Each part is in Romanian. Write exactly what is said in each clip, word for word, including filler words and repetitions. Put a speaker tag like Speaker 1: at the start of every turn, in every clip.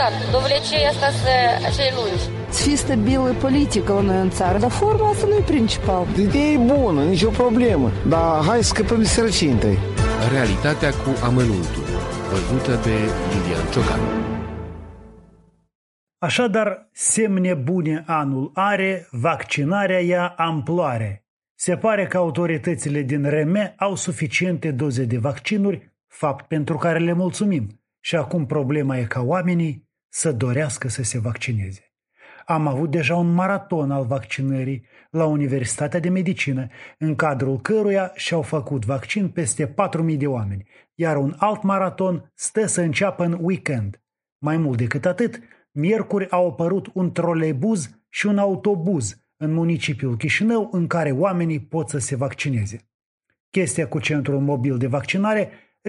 Speaker 1: rezultat. Довлече asta să acei lungi.
Speaker 2: Să fie stabilă politică la noi în țară, dar forma asta nu e principal.
Speaker 3: Ideea e bună, nicio problemă, dar hai să scăpăm de sărăcie întâi.
Speaker 4: Realitatea cu amănuntul, văzută de Lilian Ciocan.
Speaker 5: Așadar, semne bune anul are, vaccinarea ia amploare. Se pare că autoritățile din R M au suficiente doze de vaccinuri, fapt pentru care le mulțumim. Și acum problema e ca oamenii să dorească să se vaccineze. Am avut deja un maraton al vaccinării la Universitatea de Medicină, în cadrul căruia și-au făcut vaccin peste patru mii de oameni, iar un alt maraton stă să înceapă în weekend. Mai mult decât atât, miercuri au apărut un troleibuz și un autobuz în municipiul Chișinău în care oamenii pot să se vaccineze. Chestia cu centrul mobil de vaccinare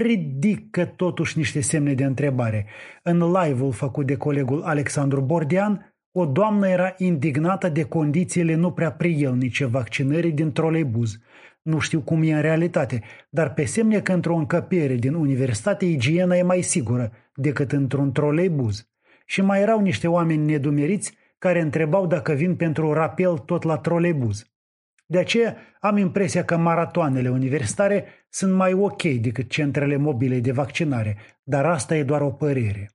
Speaker 5: ridică totuși niște semne de întrebare. În live-ul făcut de colegul Alexandru Bordean, o doamnă era indignată de condițiile nu prea prielnice vaccinării din troleibuz. Nu știu cum e în realitate, dar pe semne că într-o încăpere din universitate igiena e mai sigură decât într-un troleibuz. Și mai erau niște oameni nedumeriți care întrebau dacă vin pentru rapel tot la troleibuz. De aceea am impresia că maratoanele universitare sunt mai ok decât centrele mobile de vaccinare, dar asta e doar o părere.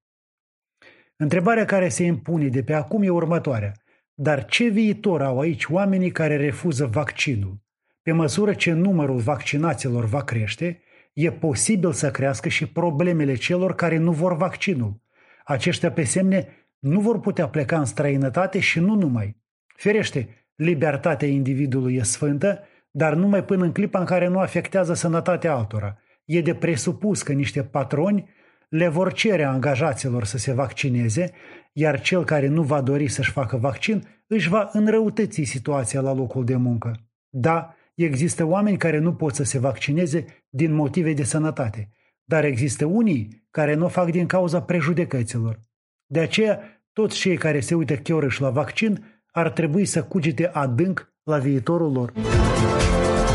Speaker 5: Întrebarea care se impune de pe acum e următoarea. Dar ce viitor au aici oamenii care refuză vaccinul? Pe măsură ce numărul vaccinaților va crește, e posibil să crească și problemele celor care nu vor vaccinul. Aceștia pe semne nu vor putea pleca în străinătate și nu numai. Ferește, libertatea individului e sfântă, dar numai până în clipa în care nu afectează sănătatea altora. E de presupus că niște patroni le vor cere angajaților să se vaccineze, iar cel care nu va dori să-și facă vaccin își va înrăutăți situația la locul de muncă. Da, există oameni care nu pot să se vaccineze din motive de sănătate, dar există unii care nu o fac din cauza prejudecăților. De aceea, toți cei care se uită chiorâși la vaccin ar trebui să cugite adânc la viitorul lor.